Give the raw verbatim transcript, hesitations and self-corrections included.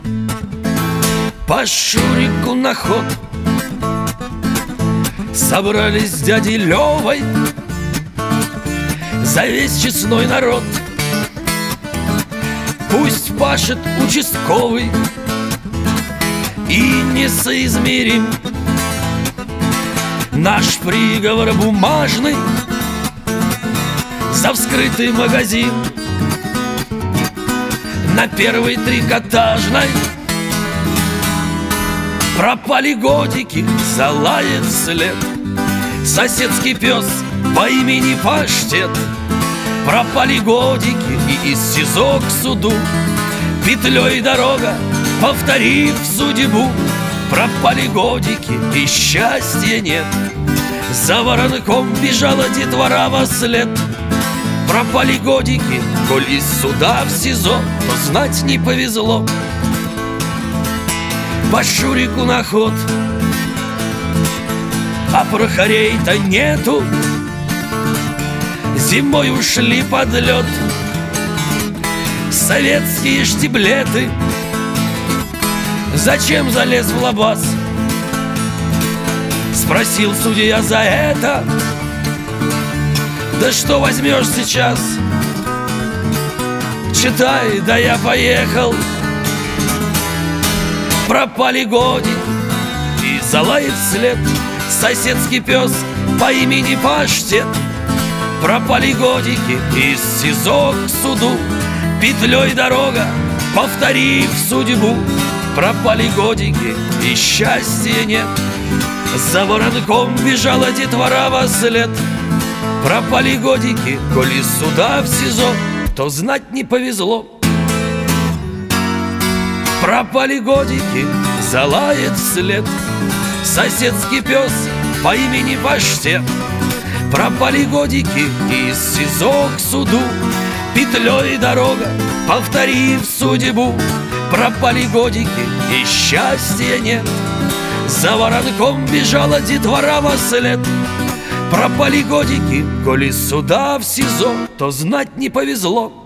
По Шурику на ход собрались с дядей Левой за весь честной народ. Пусть пашет участковый и несоизмерим наш приговор бумажный за вскрытый магазин на первой трикотажной. Пропали годики, залает след соседский пес по имени Паштет. Пропали годики, и из СИЗО к суду петлей дорога, повторив судьбу. Пропали годики, и счастья нет. За воронком бежала детвора во след. Пропали годики, коль из суда в СИЗО, то знать не повезло. По Шурику на ход, а прохорей-то нету. Зимой ушли под лед советские штиблеты. Зачем залез в лабаз? Спросил судья за это. Да что возьмешь сейчас? Читай, да я поехал. Пропали годики, и залает вслед соседский пес по имени Паштет. Пропали годики, из СИЗО к суду петлей дорога, повторив судьбу. Пропали годики, и счастья нет. За воронком бежала детвора во след. Пропали годики, коль из суда в СИЗО, то знать не повезло. Пропали годики, залает вслед соседский пес по имени Паштет. Пропали годики, и из СИЗО к суду петлей дорога, повторив судьбу. Пропали годики, и счастья нет. За воронком бежала детвора во след. Пропали годики, коль из суда в СИЗО, то знать не повезло.